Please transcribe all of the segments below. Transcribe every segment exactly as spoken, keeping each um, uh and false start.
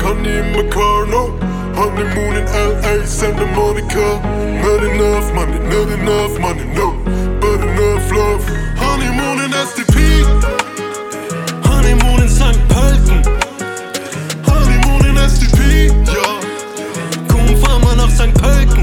honey in my car, no. Honeymoon in L A, Santa Monica. Not enough money, not enough money, no. But enough love. Honeymoon in S T P. Honeymoon in Sankt Pölten. Honeymoon in S T P, ja. Komm, fahr mal nach Sankt Pölten.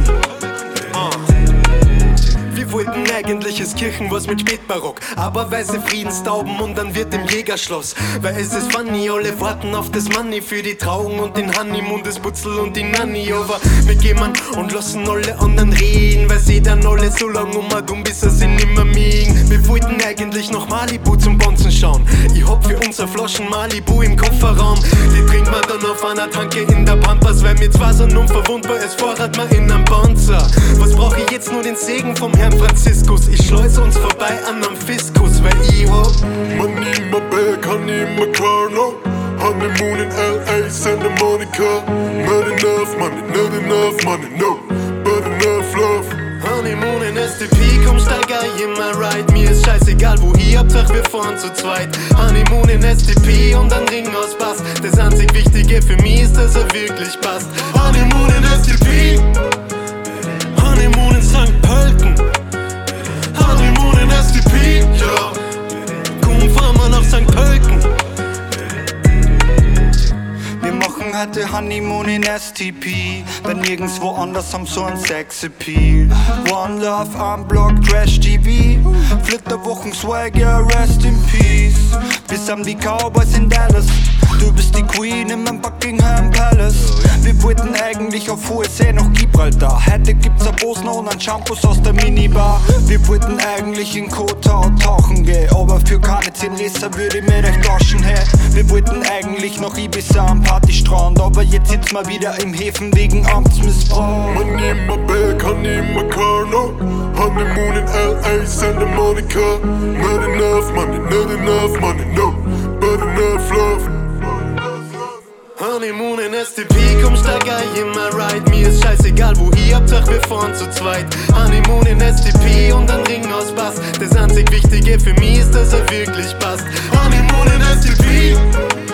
Wir wollten eigentlich ins Kirchenhaus mit Spätbarock, aber weiße Friedenstauben und dann wird im Jägerschloss. Weil es ist funny, alle warten auf das Money für die Trauung und den Honeymoon, das Putzel und die Nanny. Aber wir gehen an und lassen alle anderen reden, weil sie dann alle so lang um bis sie sind nimmer mögen. Wir wollten eigentlich nach Malibu zum Bonzen schauen. Ich hab für unser Flaschen Malibu im Kofferraum. Die trinkt man dann auf einer Tanke in der Pampas, weil wir zwei sind unverwundbar, es Fahrrad mal in einem Panzer. Was brauch ich jetzt nur den Segen vom Herrn Franziskus? Ich schleus uns vorbei an am Fiskus, weil ich hab money in my bag, honey in my car, no. Honeymoon in L A, Santa Monica. Not enough money, not enough money, no. But enough love. Honeymoon in S T P, komm steig ein in my ride. Mir ist scheißegal wo ich Hauptsache wir fahren zu zweit. Honeymoon in S T P und ein Ring aus Bass. Das einzig Wichtige für mich ist, dass er wirklich passt. Honeymoon in S T P. Honeymoon in Sankt Pölten. Honeymoon in S T P, ja. Komm, fahr mal nach Sankt Pölten. Wir machen heute Honeymoon in S T P, denn nirgendwo anders haben so ein Sex-Appeal. One Love, Unblock, Trash T V, Flitterwochen, Swagger, Rest in Peace. Wir sind die Cowboys in Dallas, du bist die Queen in meinem Buckingham Palace. Wir wollten eigentlich auf hohe See nach Gibraltar. Heute gibt's ein Bosner und ein Shampoos aus der Minibar. Wir wollten eigentlich in Kotau tauchen gehen, aber für keine zehn Risser würde ich mit euch tauschen, hey. Wir wollten eigentlich noch Ibiza am Partystrand, aber jetzt sitzen wir wieder im Häfen wegen Amtsmissbrauch. Money in my bag, honey in my car, no. Honeymoon in L A, Santa Monica. Not enough money, not enough money, no. But enough love. Honeymoon in S T P, komm steig ein in my ride. Mir ist scheißegal wo ich Hauptsache wir fahren zu zweit. Honeymoon in S T P und ein Ring aus Bass. Das einzig Wichtige für mich ist, dass er wirklich passt. Honeymoon in S T P.